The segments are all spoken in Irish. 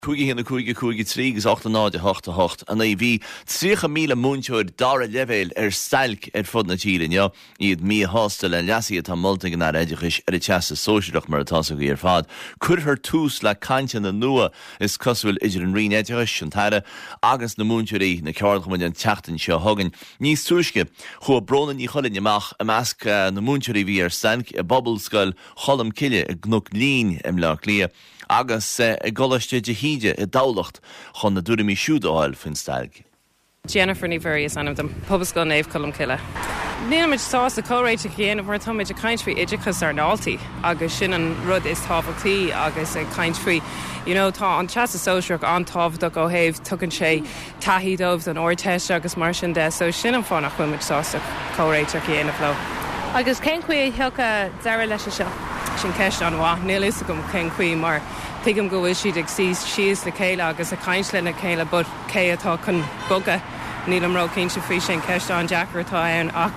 Cúigi hinna cúigi trígus 8 an é bhí 3,000 múnteoir dara levéil stailc fud na tírin, ja, iad mí hostel an leasí tá molta gan éideachis i teasa sóisiach mar atá go ar fad. Curthar tús le cainte na nua is cosfuil idir an rion éideachis an taire agus na múnteirí na cearda chuid an teachtain seo thugann. Níos túisce chu bronan í cholann amach a measc na múnteirí bhí stailc i bobbal cholam ciile a gnúc lín im le lia. Agus goláiste de híide i dálacht chun na dúramí siúdáil fin stailg. Jennifer ní bheirí anam dem pobscoil néomh colm ciile. Níl muid sás a córéite chéanamh mar tá muid a caint faoi idechas ar náltaí agus sin an rud is tábhachtaí agus a caint faoi tá an teasa sóisiach an tábhaach ó thaobh tugann sé taithí dómh an orteiste agus mar sin de so sin an fánach chuid muid sás a córéite chéanamh lo. Agus cén chuí theocha deire leis seo. Sin ceist an bhá, níl is gom cén chuí mar tuigim go bhfuil siad ag síos le céile agus a caint le na céile bud cé atá chun boga níl am ró cén sin faoi sin ceist an Jackar atá ann ach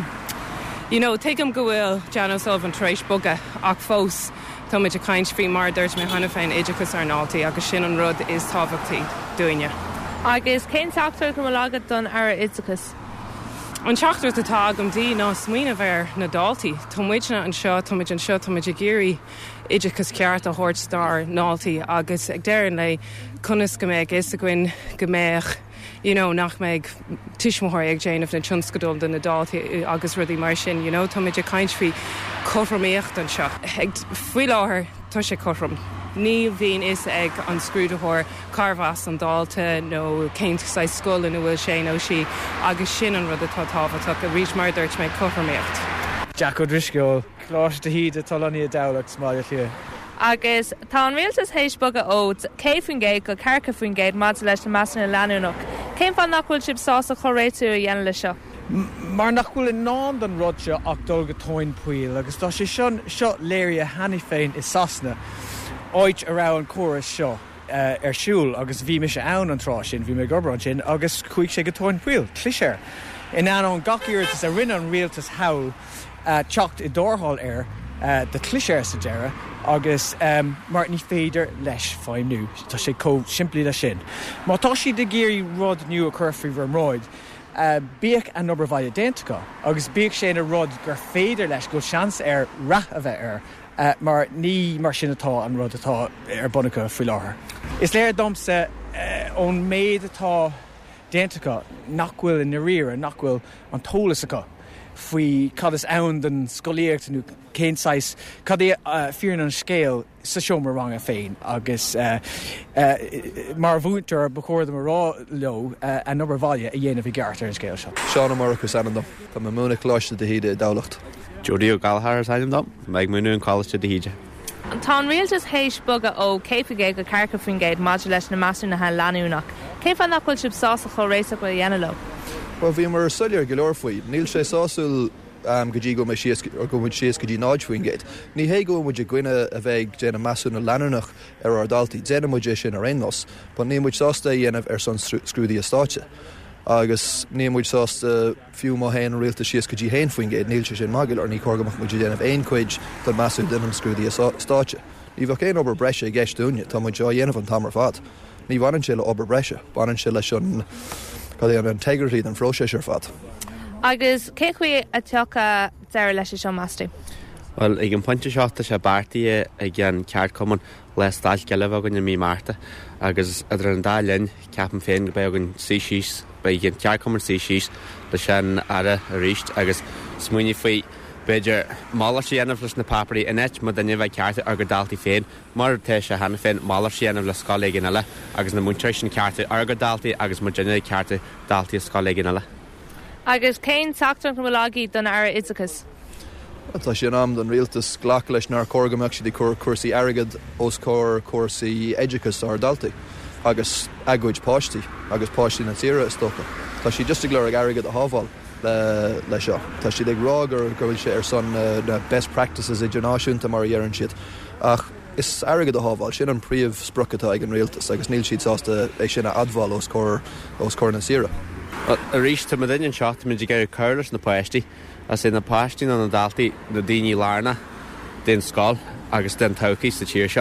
tuigim go bhfuil Jano Sullivan tréis boga ach fós tá muid a caint faoi mar dúirt mé hana féin idechas ar náltaí agus sin an rud is tábhachtaí dúine. Agus cén teachtar go lágad don ar idechas. An teachtar atá agam dí ná smaoine bhar na dáltaí. Tá muidna an seo tá muid a géirí idechas ceart a thuirt star náltaí agus ag déireann le conas go méid is a gcuin go méid nach méid tuismóthir ag déanamh na tionscadul den na dáltaí agus rudí mar sin, tá muid a caint faoi chothraíocht an seo. Ag faoi láthair tá sé chothram. Ní bhíon is ag an scrúdathir carhas an dáilta nó céint sa scoil in bhfuil sé nó si agus sin an rud atá tábhaach a rís mar dúirt méid chothraíocht. Jack O'Driscoll, cláis de híd a talaní a dálaach smáile lia. Agus tá an rialtas hééis boga ód cé faoin géad go carcha faoin géad mad leis na measna leanúnach. Céim fan nachhfuil sib sása choréitú a dhéana le seo. Mar nachhfuil in ná an rud seo ach dul go tóin puil, agus tá sé seo léir a hanig féin is sasna. Oid ará an choras seo ar siúil agus bhí me se ann an trá sin, bhí me gobrán sin agus chuig sé go tóin puil, cliséir. In an gaíir is a rinne an rialtas hail teacht i dórthall de cliséir sa deire agus mar ní féidir leis fáimnú, tá sé có siimplí le sin. Má tá si de géirí rud nniu a churfaí bhar bíoh an obair bhaile déntacha, agus bíoh sé na rud gur féidir leis go seans rath a bheith mar ní mar sin atá an rud atá bunacha faoi láthair. Is léir domsa ón méid atá déntacha nachhfuil in na riire nachhfuil an tólas acha faoi cad is ann den scoléirtú cénsáis cad é fíorn an scéal sa seo mar rang a féin agus mar bhúntar bechóir mar rá leo an obair bhaile a dhéanamh i gceart ar an scéal seo. Seán Marcus Anandam, Tá me múna cláiste de híide dálacht. Jodí ó Galhar saim dom, meid múnú an cáiste de híide. Tá an rialtas hééis boga ó céifigé go carcha faoin géad mad leis na measna na leanúnach. Cé fan nachhfuil sib sása choréisach go dhéana le? Well, bhí mar suilir go leor faoi. Níl sé sásul go dtí go mé sios go muid sios go dtí náid faoin géad. Ní hé go muid a gcuine a bheith déanana measú na leanúnach ar daltaí, déanana muid sin ar aonnos, ba ní muid sásta dhéanamh ar san scrúdaí a státe. Agus ní muid sásta fiú má héin rialta sios go dtí héin faoin géad, níl sé sin magail ar ní corgamach muid déanamh aon chuid don measú denam scrúdaí a státe. Ní bhah céan obair breise i gceistúne, tá muid seo dhéanamh an tamar fad. Ní bhanan sé le obair breise, banan sé leis an an integrity an fróséisiir fad. Agus cé chuí a teocha deire leis seo measú? Well, ag an pointe seáta sé bartaí ag an ceart cumann le stáil geileh agan na mí Marta agus idir an dá linn ceapan féin go beh agan síís ba ag an ceart cumann síís le sin ara a ríist agus smuoine faoi beidir mála síanamh leis na paparí inet mar daine bheith cearta ar go daltaí féin mar te sé hena féin mála síanamh le scála gin eile agus na múnteir sin cearta ar go daltaí agus mar daine cearta daltaí a scála gin eile. Agus cén teachtar go bhfuil don ar idechas? Tá sin am don rialtas ghlach leis nar corgamach si cuasaí airgad os cuasaí edechas ar daltaí agus agóid páistí agus páistí na tíre is tócha. Tá si just a glóir airgad a hábháil le seo. Tá si ag rá gur bhfuil sé ar son na best practices idir náisiúnta mar dhearann siad. Ach is airgad a hábháil sin an príomh sprocatá ag an rialtas agus níl siad sásta é sin a adbháil os cór na tíre. A rís tá dainn seo muid gur chuirlas na páistí as in na páistí na daltaí na daoine lárna den scáil agus den tocaí sa tíir seo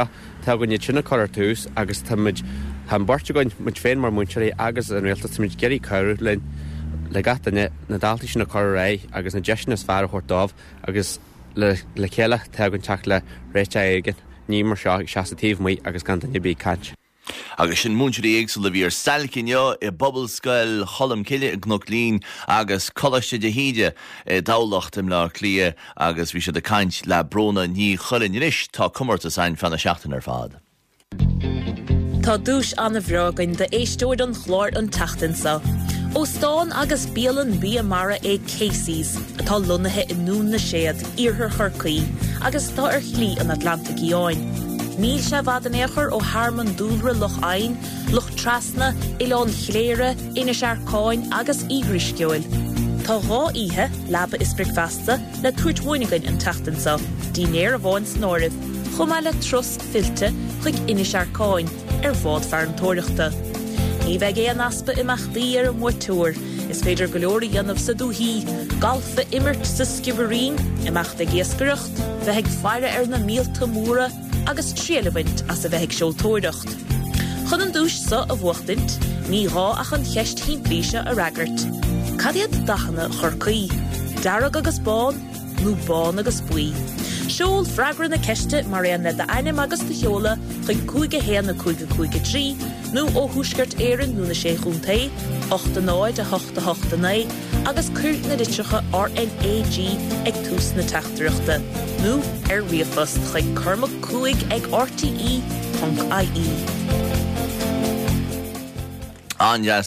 tá gonne sinna choir túús agus táid han barte goin mu féin mar muinteí agus an réalta tamid geirí choir le gatainine na daltaí sin na choir ré agus na deisina fear chóirtámh agus le chéile te gon teach le réite aigen ní mar seo seasatíh muoi agus gantainine bí cant. Agus sin múntirí éagsú le bhíar salcinne I bobbal scoil cholam ciile ag gnóc lín agus colaiste de híide dálacht im le clia agus bhí sé de caint le brona ní cholann ris tá cumarta sein fanna seachtain ar fad. Tá dúis anna bhreagain de éistóid an chlár an taachtainsa. Ó stáin agus bíalan bí mara é Casey's, atá lunathe in nún na séad iarthar chorcaí, agus tá ar chlí an Atlantic Iáin. Níl se bhd an éair ó Harman dúlra Loch Ain, Loch Trasna, Ileán chléire, Inis Arcáin agus Ígrisceoil. Tá rá ihe labba is bricfasta le tuairtmhaoinegain an taachtainsa, dínéir a bháin snóirih, chumá le tros filte chuig Inis Arcáin ar bhád fear an tóireachta. Ní bheith é an aspa imachtaí ar an muirtúir, is féidir go leorí dhéanamh sa dúthaí, galfa imirt sa scibarín, imachta géascaireacht, bheith feire ar na mílta múra agus tríalabhaint as a bheith seoltóireacht. Chun an dúis sa a bhuachtaint, ní rá ach an cheist himplíise a ragart. Cadiad dachanna chorcaí, darag agus bán, nó bán agus buí. Seol fragran na ceiste mar réanna de ainem agus de cheola chuig cúige héan na cúige trí, nó ó thuisgart éireann nó na sé chuntaí, 8-9 a 8-9, agus cúirt na ditreacha RNAG ag tús na teachtareachta, nó ar riamhfast chuig Cormac cúig ag RTE.ie. Anja